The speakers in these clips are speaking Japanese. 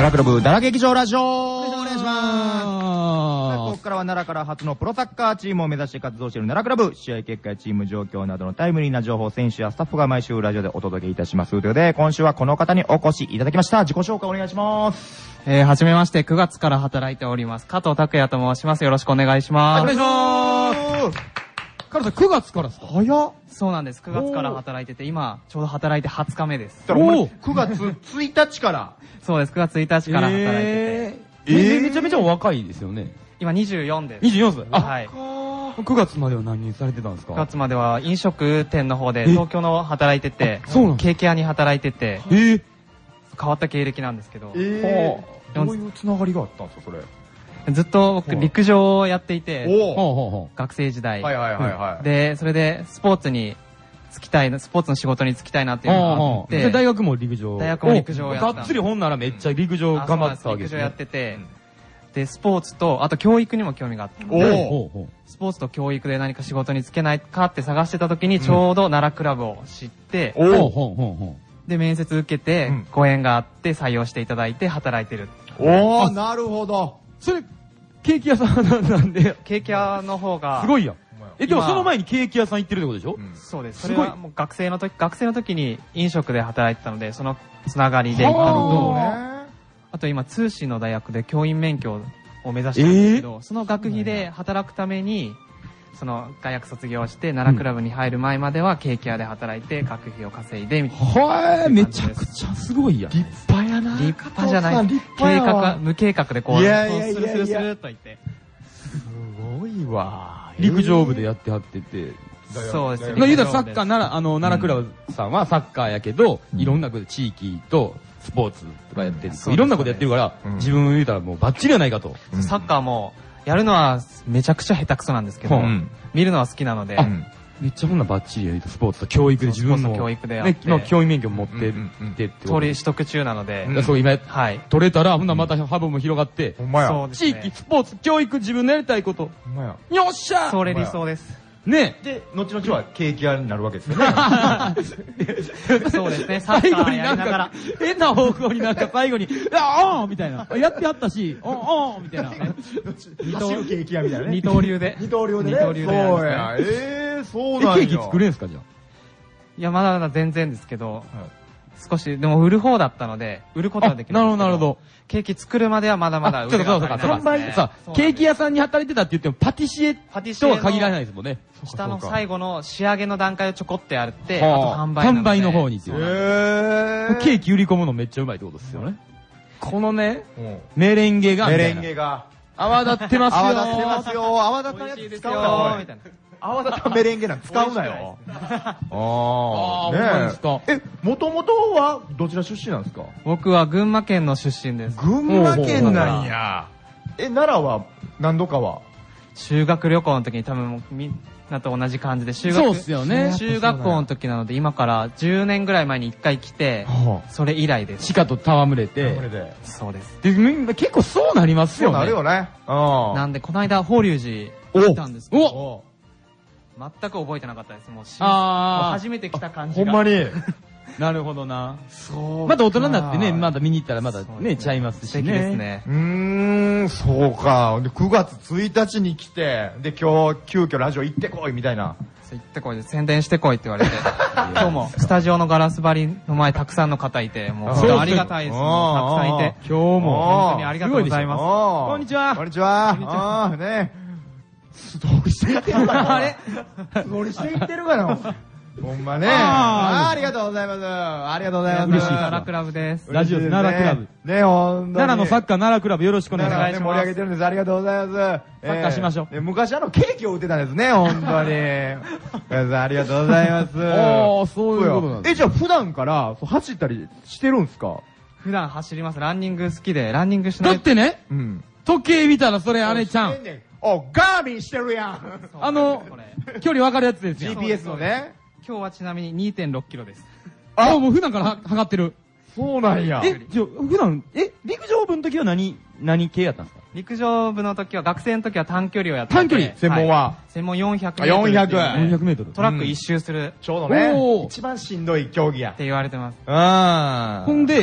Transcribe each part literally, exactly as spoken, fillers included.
奈良クラブ奈良劇場ラジオお願いします。ここからは奈良から初のプロサッカーチームを目指して活動している奈良クラブ、試合結果やチーム状況などのタイムリーな情報、選手やスタッフが毎週ラジオでお届けいたします。ということで、今週はこの方にお越しいただきました。自己紹介お願いします。 えー、はじめまして、くがつから働いております加藤拓也と申します。よろしくお願いします。 お願いします。 加藤さん、くがつからですか？ 早っ。 そうなんです。くがつから働いてて、今ちょうど働いてはつかめです。 おくがつついたちからそうです。くがつついたちから働いてて、 えー、めちゃめちゃお若いですよね。 今にじゅうよんです。 にじゅうよん歳。あ、 はい。 くがつまでは何されてたんですか？ くがつまでは飲食店の方で東京の働いてて、 そうなんケーキ屋に働いてて、 えー、 変わった経歴なんですけど、 えー、どういうつながりがあったんですかそれ？ ずっと僕陸上をやっていて、 お学生時代。 はいはいはいはい。 で、それでスポーツに就きたい、スポーツの仕事に就きたいなっていうのがあって、 で大学も陸上。 大学も陸上をやった。 がっつり本ならめっちゃ陸上頑張ってたわけですね。 陸上やってて、で、スポーツと、あと教育にも興味があって、スポーツと教育で何か仕事に就けないかって探してた時にちょうど奈良クラブを知って、で、面接受けて、ご縁があって採用していただいて働いてる。 おー、なるほど。 それ、ケーキ屋さんなんで。 ケーキ屋の方が。 すごいやん。え、でもその前にケーキ屋さん行ってるってことでしょ？ そうです。それはもう学生の時、学生の時に飲食で働いてたので、そのつながりで行ったのと、あと今通信の大学で教員免許を目指してるんですけど、その学費で働くために、その大学卒業して奈良クラブに入る前まではケーキ屋で働いて学費を稼いでみたいな。 はーい、めちゃくちゃすごいやん。 立派やな。 立派じゃない。計画、無計画でこう、 いやいやいやいやスルスルスルっと言って。 すごいわ。 陸上部でやってはってて。 そうですね。 言うたらサッカーなら、あの、奈良クラブさんはサッカーやけど、いろんなこと地域とスポーツとかやってる。いろんなことやってるから、自分言うたらもうバッチリやないかと。 サッカーも、やるのはめちゃくちゃ下手くそなんですけど、見るのは好きなので、 めっちゃほんなバッチリやると、スポーツと教育で自分の教育でやって、 教員免許持ってってって通り取得中なので、 そう今取れたらほんなまた幅も広がって、地域スポーツ教育自分のやりたいこと、よっしゃ。 それ理想です。 ね。 で、後々はケーキ屋になるわけですよね。 そうですね、サッカーやりながら。 変な方向になんか最後に、あーみたいな。やってやったし、おーみたいな。 二刀流ケーキ屋みたいなね。 二刀流で。 二刀流で。 二刀流で。 そうや。えー、そうなんや。 ケーキ作れんすかじゃあ。 いや、まだまだ全然ですけど、少し、でも売る方だったので、売ることはできる。 なるほど、なるほど。 ケーキ作るまではまだまだ売る。 そうか、そうか、そうか。さ、ケーキ屋さんに働いてたって言っても、パティシエとは限らないですもんね。 下の最後の仕上げの段階をちょこってやって、あと販売。 販売の方にっていう。 へー。 ケーキ売り込むのめっちゃうまいってことですよね。このね、メレンゲが。 メレンゲが。 泡立ってますよ。 泡立ってますよ。泡立ったやつ使うな、みたいな。泡立ったメレンゲなん使うなよ。ああ、ねえ。え、もともとはどちら出身なんですか？ 僕は群馬県の出身です。 群馬県なんや。え、奈良は何度かは？ 修学旅行の時に多分みんなと同じ感じで修学そうっすよね。 中学校の時なので今からじゅうねんぐらい前にいっかい来て、それ以来です。 鹿と戯れて。 そうです。 で、結構そうなりますよね。 そうなるよね。 なんでこの間法隆寺行ったんですけど、全く覚えてなかったです。もう初めて来た感じが。 ほんまに。 なるほどな。そう。また大人になってね、まだ見に行ったらまだね、ちゃいますしね。 素敵ですね。 うーん、そうか。で、くがつついたちに来て、で、今日、急遽ラジオ行ってこい、みたいな。 行ってこいで、宣伝してこいって言われて。今日も、スタジオのガラス張りの前、たくさんの方いて、もう、ありがたいです。たくさんいて。 今日も、 本当にありがとうございます。 こんにちは。 こんにちは。ああ、ね。素通りしていってるかな。あれ素通りしていってるかな。ほんまね。ありがとうございます。ありがとうございます。 嬉しい。奈良クラブです。 ラジオ奈良クラブ。 ね、ほんとに。 奈良のサッカー奈良クラブよろしくお願いします。 盛り上げてるんです。ありがとうございます。サッカーしましょう。昔あのケーキを売ってたんですね、ほんとに。ありがとうございます。 ああ、そういうことなんです。 え、じゃあ普段から走ったりしてるんすか？ 普段走ります。ランニング好きで、ランニングしない。 だってね、 うん。 時計見たらそれあれちゃん。 お、ガーミンしてるやん。 あの、距離分かるやつですよ。 ジーピーエス のね。 今日はちなみに にてんろっキロです。 あ、もう普段から測ってる。 そうなんや。 え、じゃ普段、え、陸上部の時は何、何系やったんですか？ 陸上部の時は、学生の時は短距離をやってて。 短距離専門は専門よんひゃくメートル。 よんひゃく。 よんひゃくメートル。 トラック一周する。 ちょうどね。一番しんどい競技や。 って言われてます。 あほんで、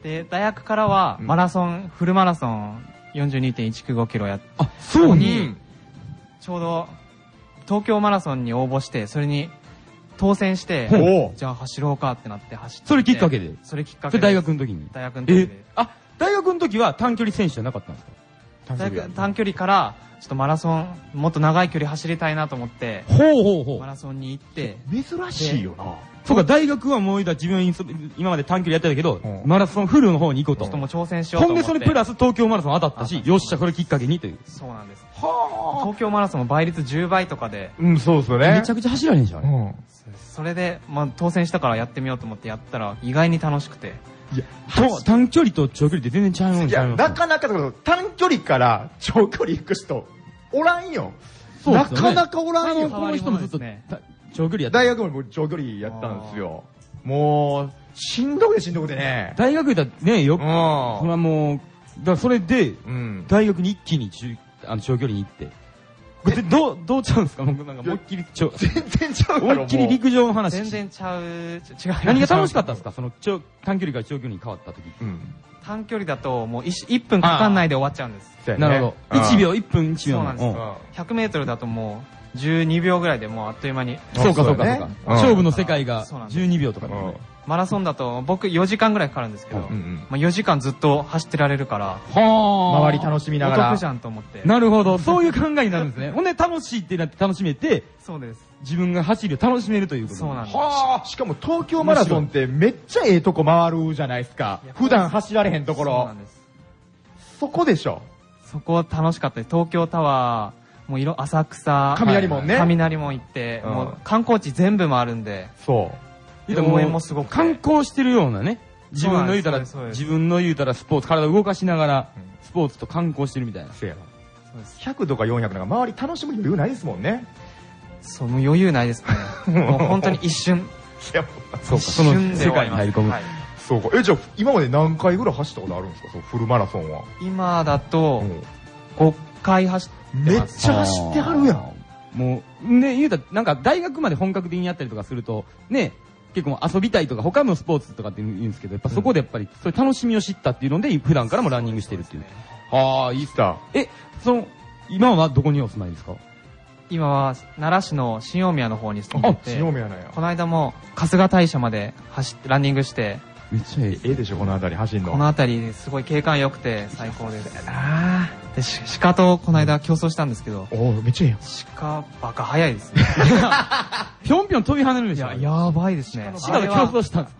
で、大学からはマラソン、フルマラソン よんじゅうにてんいちきゅうごキロやっあ、そうに、ちょうど東京マラソンに応募して、それに当選して、じゃあ走ろうかってなって走って。 それきっかけでそれきっかけで。 それ大学の時に大学の時で。 え、あ、大学の時は短距離選手じゃなかったんですか？ 大学短距離から、ちょっとマラソン、もっと長い距離走りたいなと思って、 ほうほうほう。 マラソンに行って。 珍しいよな。 そうか、大学はもう自分今まで短距離やってたけど、マラソンフルの方に行こうと。 ちょっともう挑戦しようと思って。 ほんでそれプラス東京マラソン当たったし、よっしゃ、これきっかけにという。 そうなんです。 は東京マラソンも倍率じゅうばいとかで。 うん、そうですよね。 めちゃくちゃ走られへんじゃん、あれ。 それで、まあ、当選したからやってみようと思ってやったら、意外に楽しくて。 いや、短距離と長距離って全然ちゃうもんちゃういや、なかなか短距離から長距離行く人、おらんよ。なかなかおらんよ。 この人もずっと長距離やって大学も長距離やったんですよ。もう、しんどくてしんどくてね。 大学行ったらね、よく、それはもう、だからそれで、大学に一気に中あの長距離に行って。どう、どうちゃうんですか？僕なんか思いっきり、 全然ちゃう思いっきり陸上の話。 全然ちゃう、違う。 何が楽しかったんですか？その、短距離から長距離に変わった時。 短距離だと、もういっぷんかかんないで終わっちゃうんです。 なるほど。いちびょう、いっぷんいちびょう。 そうなんです。ひゃくメートルだともう、じゅうにびょうぐらいでもうあっという間に。 そうかそうかそうか。勝負の世界がじゅうにびょうとか。 マラソンだと僕よじかんぐらいかかるんですけど、まあよじかんずっと走ってられるから、 周り楽しみながら。 お得じゃんと思って。 なるほど。そういう考えになるんですね。ほんで楽しいってなって楽しめて、 そうです。 自分が走りを楽しめるということ。 そうなんです。 はあ。しかも東京マラソンってめっちゃええとこ回るじゃないですか。普段走られへんところ。そうなんです。そこでしょ。 そこ楽しかったです。東京タワー、もう色、浅草、 雷門ね。 雷門行って、もう観光地全部回るんで。 そう。 応援もすごく観光してるようなね、自分の言うたら自分の言うたらスポーツ、体を動かしながらスポーツと観光してるみたいな。 そうやな。ひゃくとかよんひゃくなんか周り楽しむ余裕ないですもんね。 そう、もう余裕ないですね。もう本当に一瞬。 いや、 そうか、その世界に入り込む。 そうか。え、じゃあ今まで何回ぐらい走ったことあるんですか？そう、フルマラソンは。 今だとごかい走ってます。 めっちゃ走ってはるやん。 もうね、言うたらなんか大学まで本格的にやったりとかするとね。結構遊びたいとか他のスポーツとかって言うんですけど、やっぱそこでやっぱりそういう楽しみを知ったっていうので普段からもランニングしてるっていう。 はあ、いいっすか。 え、その今はどこにお住まいですか？ 今は奈良市の新大宮の方に住んでて、 新大宮なんや。 この間も春日大社まで走ってランニングして、 めっちゃええでしょこの辺り走るの。 この辺りですごい景観良くて最高です。で鹿とこの間競争したんですけど、 おおめっちゃいいやん。 鹿バカ速いですね。 ぴょんぴょん飛び跳ねるでしょ。 いややばいですね。 鹿と競争したんです。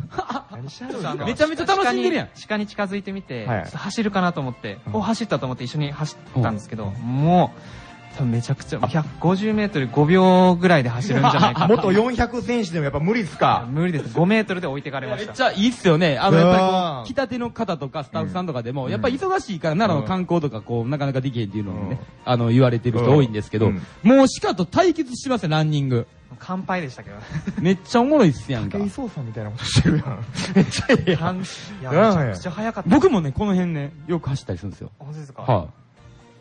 めちゃめちゃ楽しんでるやん。 鹿に近づいてみて走るかなと思って、こう走ったと思って一緒に走ったんですけど、もうめちゃくちゃひゃくごじゅうメートルごびょうぐらいで走るんじゃないか。 元よんひゃく選手でもやっぱ無理ですか？ 無理です。ごメートルで置いてかれました。 めっちゃいいっすよね。あのやっぱりこう来たての方とかスタッフさんとかでもやっぱり忙しいから奈良の観光とかこうなかなかできへんっていうのをね、あの言われてる人多いんですけど、もう鹿と対決してますよランニング。 乾杯でしたけど。 めっちゃおもろいっすやんか。 武井壮さんみたいなことしてるやん。めっちゃいいやん。 いやめちゃくちゃ速かった。 僕もねこの辺ねよく走ったりするんですよ。 本当ですか？ はい。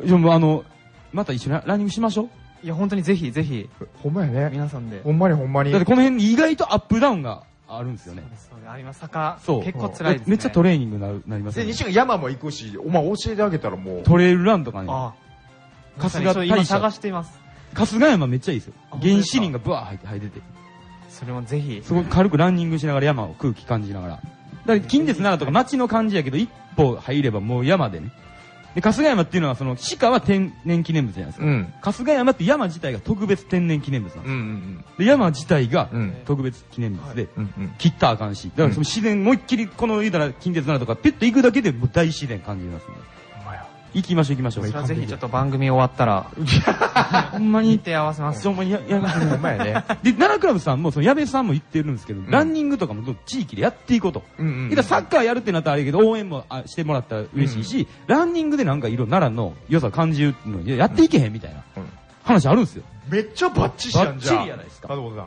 でもあのまた一緒にランニングしましょう。 いや本当にぜひぜひ。 ほんまやね。 皆さんで。 ほんまにほんまに。 だってこの辺意外とアップダウンがあるんですよね。 そうです。あります。坂結構辛いですね。 めっちゃトレーニングななりますね。 で西が山も行くし、お前教えてあげたらもうトレイルランとかね。 ああ。春日大社今探しています。 春日山めっちゃいいですよ。原始林がブワー入って入ってて。 それもぜひ。 すごい軽くランニングしながら山を空気感じながら。だから近鉄奈良とか街の感じやけど一歩入ればもう山でね。で春日山っていうのはその鹿は天然記念物じゃないですか、うん、春日山って山自体が特別天然記念物なんです、うんうんうん、で山自体が特別記念物で、うんうん、切ったらあかんしだからその自然思いっきりこの言うたら近鉄奈良とかピュッと行くだけでもう大自然感じますね。行きましょう行きましょう。 それはぜひちょっと番組終わったらほんまに手合わせます。 ほんまにややめてほんまやね。で奈良クラブさんもその矢部さんも言ってるんですけど、うん、ランニングとかも地域でやっていこうと。うんうんうん、サッカーやるってなったらあれやけど応援もしてもらったら嬉しいし、うん、ランニングでなんか色奈良の良さ感じるのやっていけへんみたいな話あるんですよ。 めっちゃバッチシやんじゃん。 バッチリやないですか。 加藤さん。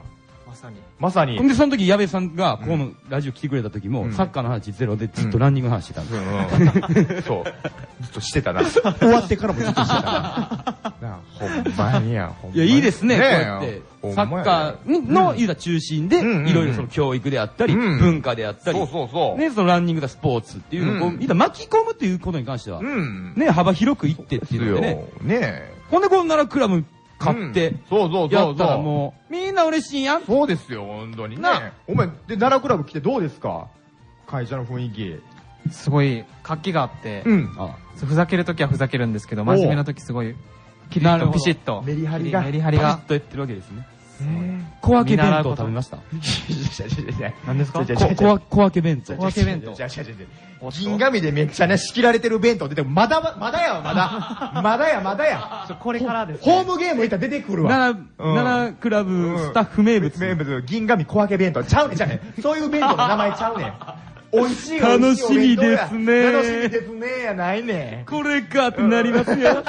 まさに。 まさに。 ほんで、その時、矢部さんが、このラジオ来てくれた時も、 うんサッカーの話ゼロでずっとランニングの話してたんですよ。 そう。ずっとしてたな。終わってからもずっとしてたな。なほんまにや、ほんまに。 いや、いいですね、こうねえやって。 ほんまやサッカーの、言うたら中心で、 うんうんうんいろいろその教育であったり、 うん文化であったり、 そうそうそう。 ね、そのランニングだスポーツっていうのをこう、 うん言うたら巻き込むっていうことに関しては、 うん。 ね、幅広くいってっていうのでね。 ねえ。 ほんで、この奈良クラブ買ってうん、そうそうそうやったらもう、みんな嬉しいやん。 そうですよ、本当にねな。 お前、で、奈良クラブ来てどうですか？会社の雰囲気。 すごい活気があって、 ん。 あふざけるときはふざけるんですけど、真面目なときすごい、キリッとピシッと。 メリハリがメリハリがパリッ。とやってるわけですね。小分け弁当食べました何ですか？ ちょちょこ小小分け弁当。 小分け弁当じゃあじゃあじゃあ銀紙でめっちゃね、仕切られてる弁当出ても、まだま、まだやわ、まだ。まだや、まだや。 これからですね。 ホームゲーム行ったら出てくるわ。 奈良、 うん奈良クラブスタッフ名物。 名物、銀紙小分け弁当。ちゃうねん、ちゃうねん。そういう弁当の名前ちゃうねん。美味しい楽美味しいお弁当や楽しみですね楽しみですね、やないねん。 これかってなりますよ。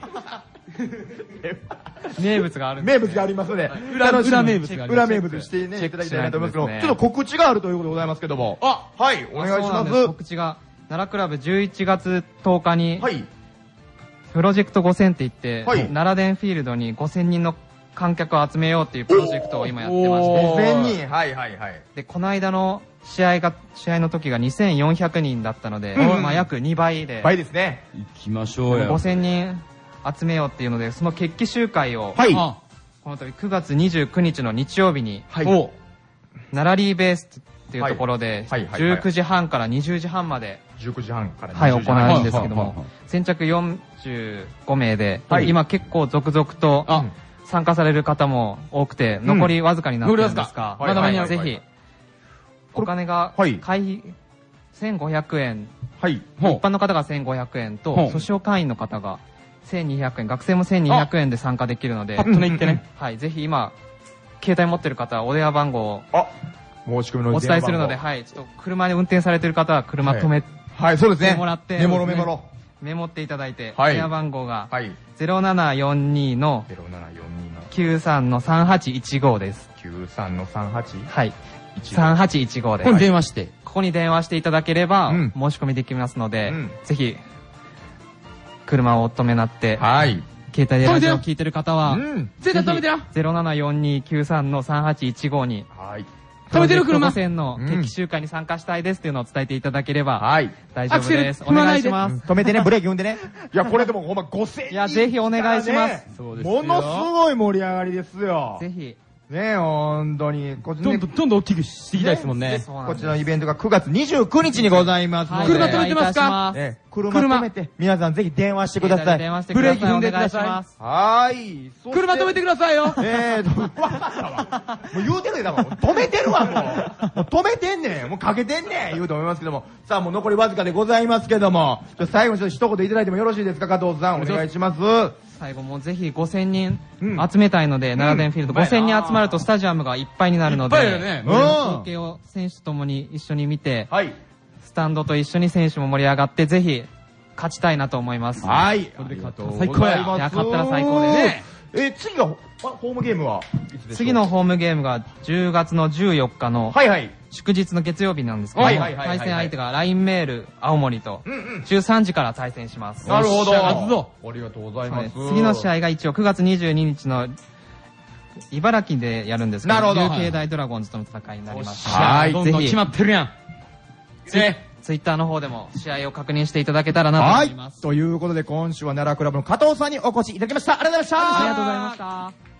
名物があるんで名物がありますので、 裏楽しみ裏名物があります裏名物してね、 チェックいただきたいなと思いますけど、 しないとですねちょっと告知があるということでございますけども。あ、はい、お願いしそうなんます。 告知が、奈良クラブじゅういちがつとおかに、 はい。 プロジェクトごせんって言って、 はい奈良電フィールドにごせんにんの観客を集めようっていうプロジェクトを今やってましおーて、 ごせんにん。はいはいはい。 で、この間の試合が、試合の時がにせんよんひゃくにんだったので、 うんまあ約にばいで、 倍ですね。 行きましょうよ。 ごせんにん集めようっていうので、その決起集会を、 はい。 あこの度くがつにじゅうくにちの日曜日に、 はい。 お奈良リーベースっていうところで、 はいはいはいはいじゅうくじはんからにじゅうじはんまで、 じゅうくじはんからはい、行にじゅうじはんわれるんですけどはいはいはいも、先着よんじゅうごめいで、 はい今結構続々とあ参加される方も多くて、残りわずかになってるんですが、 残りわずかはいはいはいぜひ、お金がはい会費せんごひゃくえん、 はい。 ほう一般の方がせんごひゃくえんと、 ほう訴訟会員の方がせんにひゃくえん、学生もせんにひゃくえんで参加できるのでパ、ッとね行ってね。 はい、ぜひ今、携帯持ってる方はお電話番号をあ、申し込みのお伝えするので、 電話番はい、ちょっと車で運転されてる方は車止め、 号はい、そうですね。 てもらってメモロメモロ。 メモっていただいて、 はい電話番号がはい。 ゼロななよんにのゼロななよんにのきゅうさんのさんはちいちごです。 きゅうさんのさんはちはい。 いちさんはちいちごでこれす。 電話して。 ここに電話していただければ、 うん申し込みできますので、 うんぜひ、車をお止めになって、 はい。 携帯でラジオを聞いてる方は、 うん。 絶対止めてな。 ゼロななよんにきゅうさんのさんはちいちごに、 はい。 止めてる車プロジェクトごせんの決起集会に参加したいですっていうのを伝えていただければ、 はい。 大丈夫です。 アクセルお願いします。 止めてね、ブレーキ踏んでね。いや、これでもほんまごせんにん。 いやぜひお願いしますそうですよものすごい盛り上がりですよ。 ぜひ、 ねえ、ほんとに。こっちねどんどん、どんどん大きくしていきたいですもんね。 そうなんですこちらのイベントがくがつにじゅうくにちにございますので。 車止めてますかお願いいたしますね車止めて、皆さんぜひ電話してください。 電話してください。 ブレーキ踏んでくださいお願いします。 はーい。そして車止めてくださいよ。 えーと、わかったわ。もう言うてるで、だから。止めてるわ、もう。もう止めてんねん。もうかけてんねん。言うと思いますけども。さあ、もう残りわずかでございますけども。ちょっと最後にちょっと一言いただいてもよろしいですか、加藤さん。お願いします。 最後もうぜひごせんにんうん集めたいので、奈良電フィールドうんごせんにん集まるとスタジアムがいっぱいになるので、 いっぱいだよねうん中継を選手ともに一緒に見て、 はい。 スタンドと一緒に選手も盛り上がって、ぜひ勝ちたいなと思います。 はい。 これで勝ったらありがとうござ最高やいますいや勝ったら最高ですねえー、次が、あホームゲームはいつでしょう次のホームゲームがじゅうがつのじゅうよっかのはいはい。 祝日の月曜日なんですけども、 はいはいはいはいはい対戦相手が ライン メール青森とうんうん。 じゅうさんじから対戦します。 なるほど。 よっしゃ勝つぞありがとうございます。 次の試合が一応くがつにじゅうににちの茨城でやるんですけど、 なるほど琉球大ドラゴンズとの戦いになります。 はいどんどん決まってるやん。 ツイツイッターの方でも試合を確認していただけたらなとはい思います。。 ということで、今週は奈良クラブの加藤さんにお越しいただきました。ありがとうございました。 ありがとうございました。